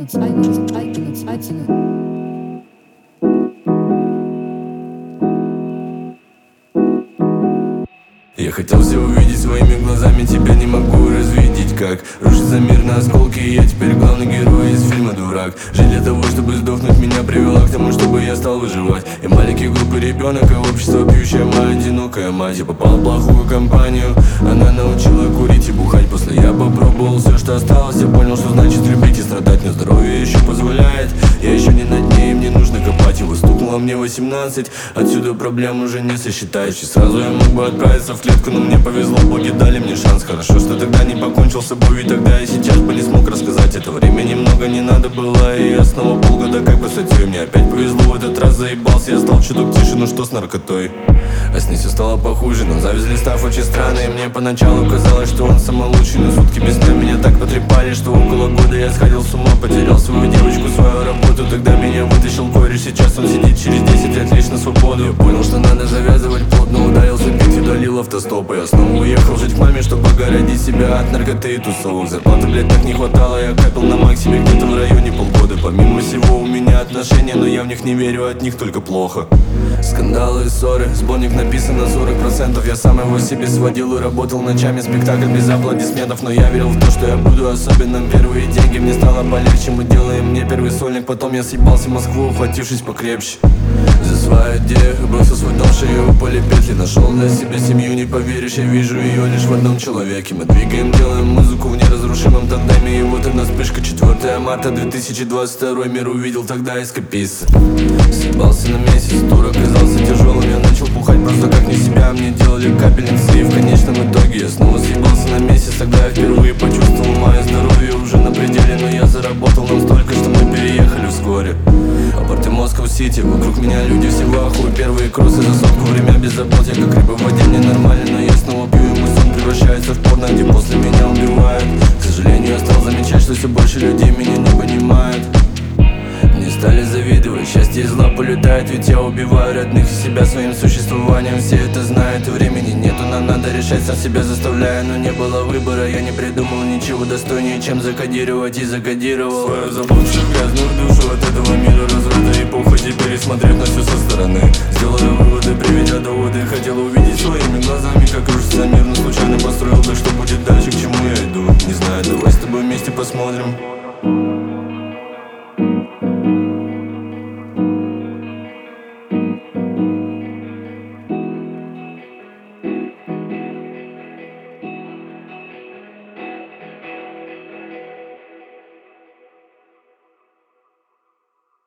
Я хотел все увидеть своими глазами, тебя не могу развидеть. Как рушится мир на осколки, и я теперь главный герой из фильма «Дурак». Жить для того, чтобы сдохнуть, меня привела к тому, чтобы я стал выживать. Я маленький глупый ребенок, а общество пьющая моя одинокая мать. Я попал в плохую компанию, она научила курить и бухать. После я попробовал все, что осталось, я понял, что значит любить и страдать. Но здоровье еще позволяет, я еще не на дне, и мне нужно копать. Его стукнуло мне 18, отсюда проблем уже не сосчитаешь. И сразу я мог бы отправиться в клетку, но мне повезло, боги дали мне шанс. Хорошо, что тогда не покончил с собой, ведь тогда и сейчас бы не смог рассказать. Это время немного не надо было, и я снова полгода как по сутью. Мне опять повезло, в этот раз заебался, я стал чуток тише, ну что с наркотой. А с ней все стало похуже, но завезли став очень странный. Мне поначалу казалось, что он самый лучший, но сутки без сна меня так потрепали, что около года я сходил с ума. Потерял свою девочку, свою работу, тогда меня вытащил кореш. Сейчас он сидит через 10 лет лишь на свободу. Я понял, что надо завязывать плотно, ударился бить, удалил автостоп. И я снова уехал жить к маме, чтобы огородить себя от наркоты и тусовок. Зарплаты, блядь, так не хватало, я капил на максиме где-то в районе полгода. Помимо всего у меня отношения, но я в них не верю, от них только плохо. Скандалы и ссоры, сборник написан на 40%. Я сам его себе сводил и работал ночами, спектакль без аплодисментов. Но я верил в то, что я буду особенным. Первые деньги мне стало полегче, мы делаем мне первый сольник. Потом я съебался в Москву, ухватившись покрепче за свою идею, бросил свой дом, шею упали петли. Нашел для себя семью, не поверишь, я вижу ее лишь в одном человеке. Мы двигаем, делаем музыку в неразрушимом тандеме. И вот она вспышка, 4 марта 2022. Мир увидел тогда эскаписта. Съебался на месяц, тур оказался тяжелым. Я начал бухать просто как не себя, мне делали капельницы. И в конечном итоге я снова съебался на месяц. Тогда я впервые почувствовал мое здоровье уже на пределе. Но я заработал нам столько, что мы переехали вскоре. Апорты Москва-Сити, вокруг меня люди все в ахуе. Первые кроссы за сотку, время без забот. Я как рыба в воде, мне нормально, но я снова пью, и мой сон превращается в порно, где после меня убивают. К сожалению, я стал замечать, что все больше людей меня не понимают. Мне стали завидовать, счастье из лап улетает, ведь я убиваю родных и себя своим существованием. Все это знают, и времени нету, нам надо решать, сам себя заставляя. Но не было выбора, я не придумал ничего достойнее, чем закодировать, и закодировал свою заблудшую грязную душу от этого мира разврата и похоти, пересмотреть на все со стороны. Сделаю выводы, приведя доводы, хотел увидеть своими глазами, как рушится мир, но случайно построил. Так что будет дальше, к чему я иду, не знаю, давай с тобой вместе посмотрим.